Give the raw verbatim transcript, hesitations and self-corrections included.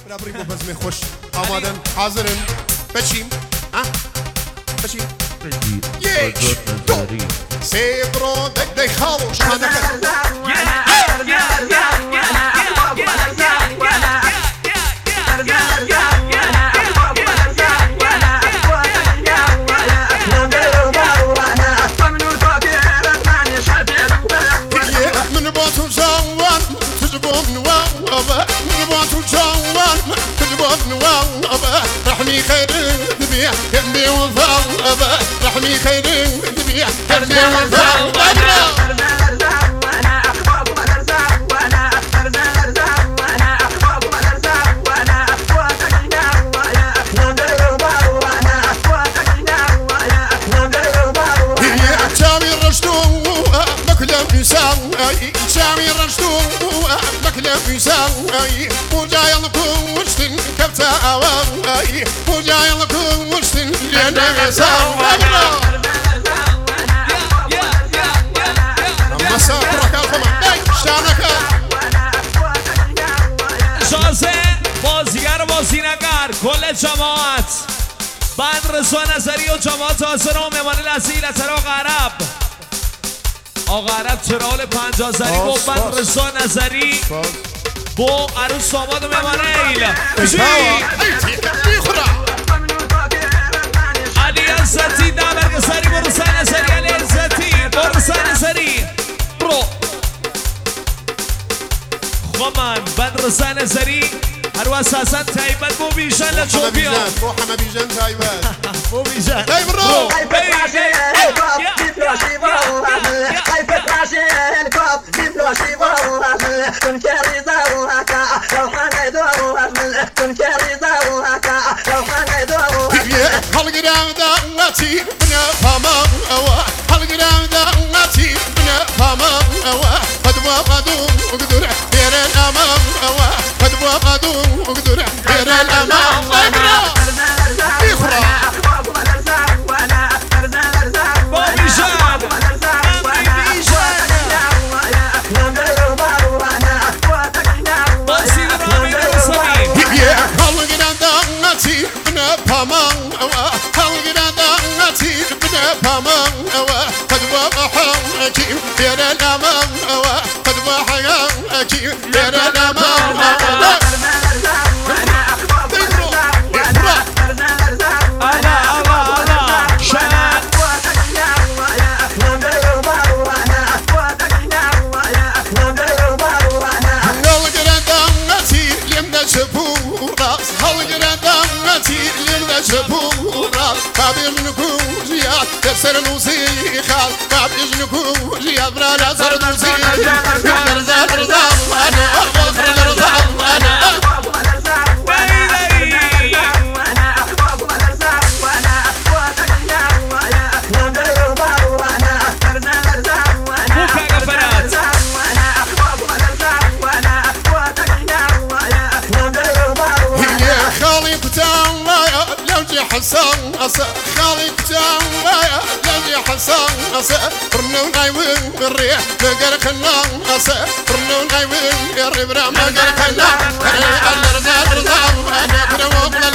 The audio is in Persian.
برابری بو بزمه خوش آمادن حاضرن بچیم ها بچیم یک دو سه برو دک دک خالوش خانه من باتو جوان تجبون وابا من باتو جوان تجبون وابا رحمي خير دبيع كنبي وفاء رحمي خير دبيع كنبي وفاء شامي رشدو مكلف يساوي وجاي لكم وشتن كبتا اواي وجاي لكم وشتن لنا يساوي اما سافرك الفما شانك اجازه بازیگر و بازینگر کل جماعت بند رضا نظری و جماعت حاضر و مهمان الاصیل از عراق عرب آقا عرب چرال پنجاه زری با بند رضا نظری با عروس آماد و مهمان ایل علی عزتی دمرگ سری برو سن نظری علی عزتی برو سن نظری برو خمان بند رضا نظری هر اساسا تایبت بو بیشن لچوبیا روح ما بیجن تایبت بو بیشن ای برو هالقدام دعوتي بنا فما هالقدام دعوتي بنا فما قد وقدوا وقدر غير الامام قد وقدوا وقدر غير الامام يخرع يا الأمام قد وحياك يا الأمام تسر نوسي خال باب يجنكو جياد برانا سر نوسي زر زر زر انا زر زر انا حسن أسا خالي بتاعي لاني حسن أسا برنو نايمين الريح مقر خنان أسا برنو نايمين الريح مقر خنان أنا أرزا أرزا أنا كنا وطلع